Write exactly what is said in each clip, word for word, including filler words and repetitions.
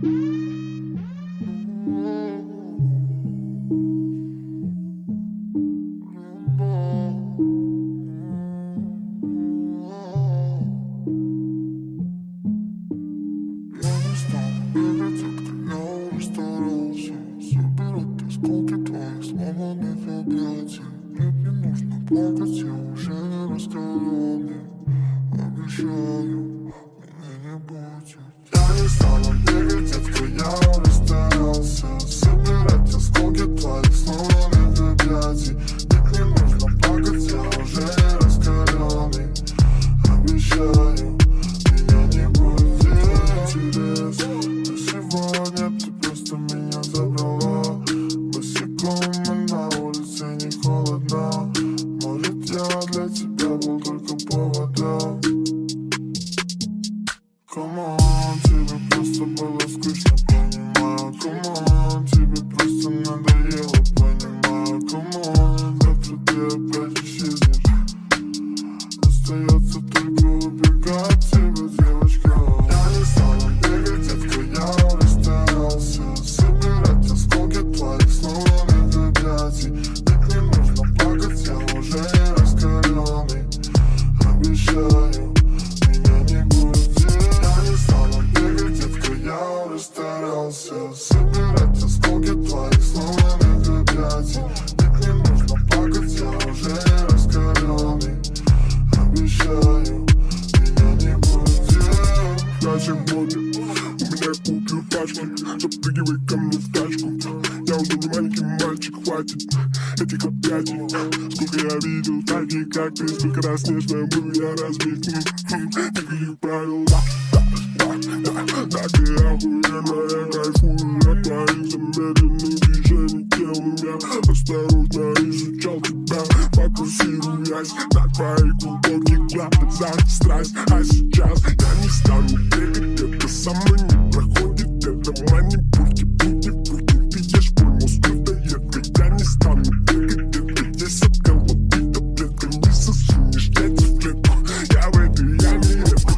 Осколки твоих сломанных объятий. Нет, не нужно плакать, я уже не раскаленный. Обещаю, меня не будет. Я не стану бегать, детка, я расстарался. Собирать осколки твоих сломанных объятий. Нет, не нужно плакать, я уже не раскаленный. Обещаю, меня не будет. Интересно, но сегодня ты просто меня забрала. На улице не холодно. Может, я для тебя был только поводом. Come on, тебе просто было скучно, понимаю. Come on, тебе просто надоело, понимаю. Come on, завтра ты опять исчезнешь. Остается только убегать тебя, девочка. Я не стану бегать, детка, я расстарался. Собирать осколки твоих сломанных объятий. Ведь не нужно плакать, я уже не раскаленный. Обещаю, меня не будет. Я не стану бегать, детка, я расстарался. Собирать осколки твоих сломанных объятий. Ведь не нужно плакать, я уже не раскаленный. Обещаю, меня не будет. Я сегодня, у меня купил пачки. Запрыгивай ко мне в тачку. Я уже не маленький мальчик, хватит этих объятий. Сколько я видел таких, как ты. Сколько раз нежно был я разбит. Никаких правил, да, да, да, да. Так ты охуенно, я кайфую от твоих замедленных движений тела. Я осторожно изучал тебя, фокусируясь на твоих глубоких глазах. Страсть, а сейчас я не стану бегать. Это со мной не проходит, это манипульки, пульки, пульки. Ты ешь мой мозг, это едко. Я не стану бегать, это здесь от головы таблетка. Не засунешь яйца в клетку, я в этой яме редко.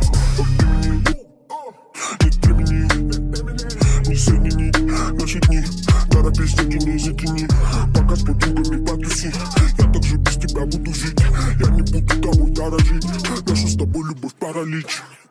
Нет времени, не соедини наши дни. Торопись, не затяни, пока с подругами потуси. Я так же без тебя буду жить, я не буду тобой дорожить. Наша с тобой любовь паралич.